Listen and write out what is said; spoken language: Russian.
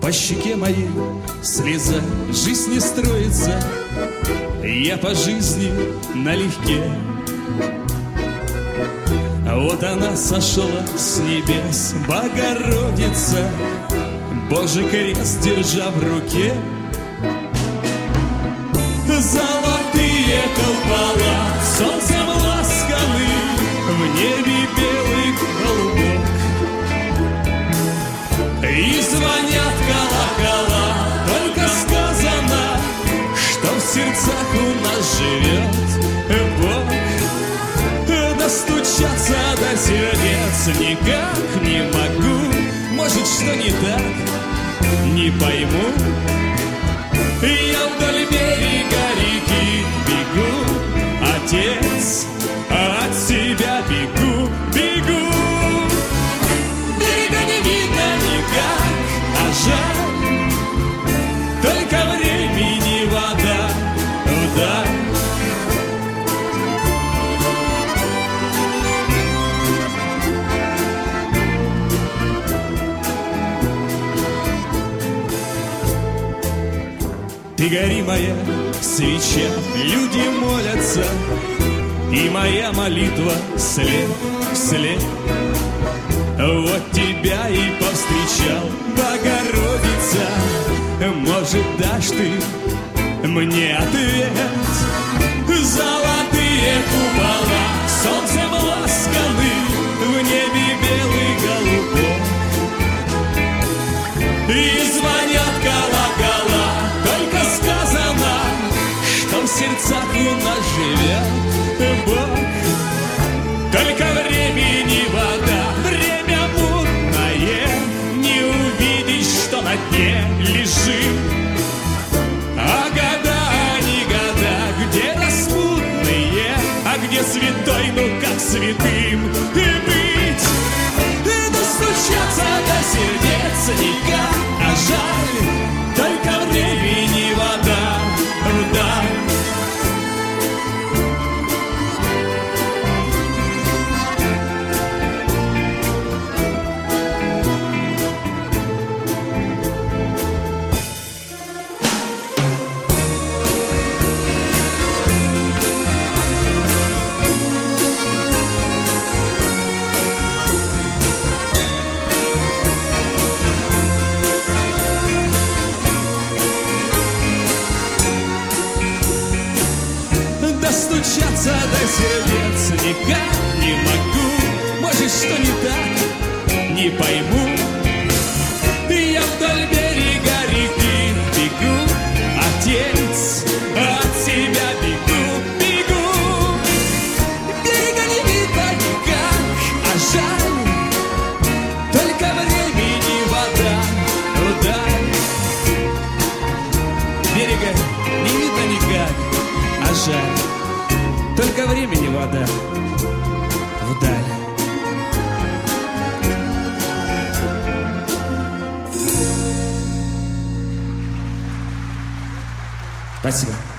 по щеке моей слеза, жизнь не строится, я по жизни налегке. Вот она сошла с небес, Богородица, Божий крест держа в руке. Золотые купола солнцем ласканы, в небе белый голубок. И звонят колокола, только сказано, что в сердцах у нас живет Бог. Достучаться до сердец никак не могу, может, что не так, не пойму. Я вдоль берега реки бегу, Отец, от себя бегу, бегу. Берега не видно никак, а жаль, только времени вода вдаль. Ты гори, моя свеча, люди молятся, и моя молитва след вслед. Вот тебя и повстречал, Богородица, может, дашь ты мне ответ. Золотые купола солнцем ласканы, в небе белый голубок. И звонят колокола, только сказано, что в сердцах у нас живет Бог. Только времени вода, время мутное, не увидишь, что на дне лежит. А года, они года, где распутные, а где святой, ну как святым и быть. Достучаться до сердец никак, а жаль, только времени вода вдаль. Достучаться до сердец никак не могу, может, что не так, не пойму. Я вдоль берега реки бегу, Отец, от себя бегу, бегу. Берега не видно никак, а жаль, только времени вода вдаль. Берега не видно никак, а жаль, только времени вода вдаль. Спасибо.